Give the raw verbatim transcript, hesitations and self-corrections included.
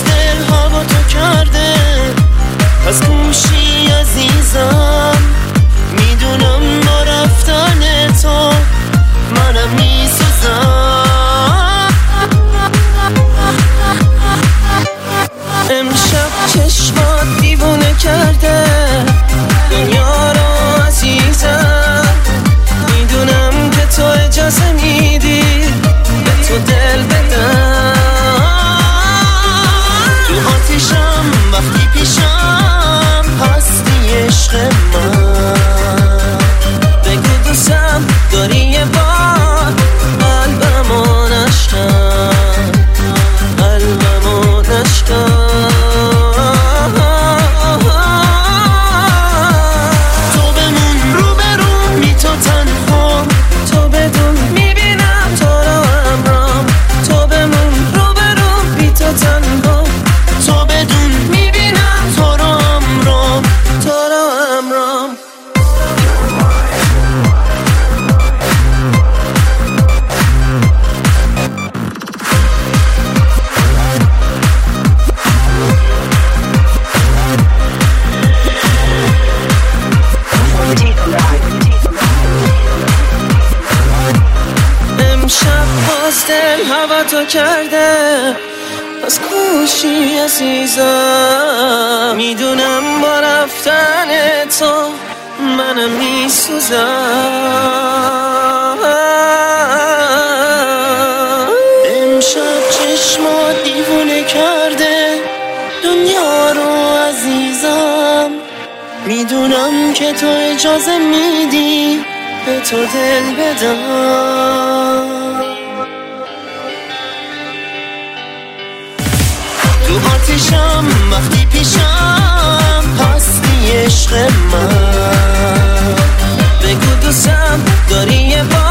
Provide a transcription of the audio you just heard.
دل ها با تو کرده، پس کوشی عزیزم. میدونم با رفتن تو منم میسوزم. امشب چشمات دیوونه کرده دنیا رو عزیزم. میدونم که تو اجازه میدی به تو دل بدم. تو آتیشم وقتی پیشم هستی عشق من. بگو دوستم داری یه بار قلبمو نشکن، قلبمو نشکن. دل هوا تو کرده، پس کوشی عزیزم. میدونم با رفتن تو منم میسوزم. امشب چشمات دیوونه کرده دنیا رو عزیزم. میدونم که تو اجازه میدی به تو دل بدم. تو آتیشم وقتی پیشم هستی عشق من. بگو دوستم داری یه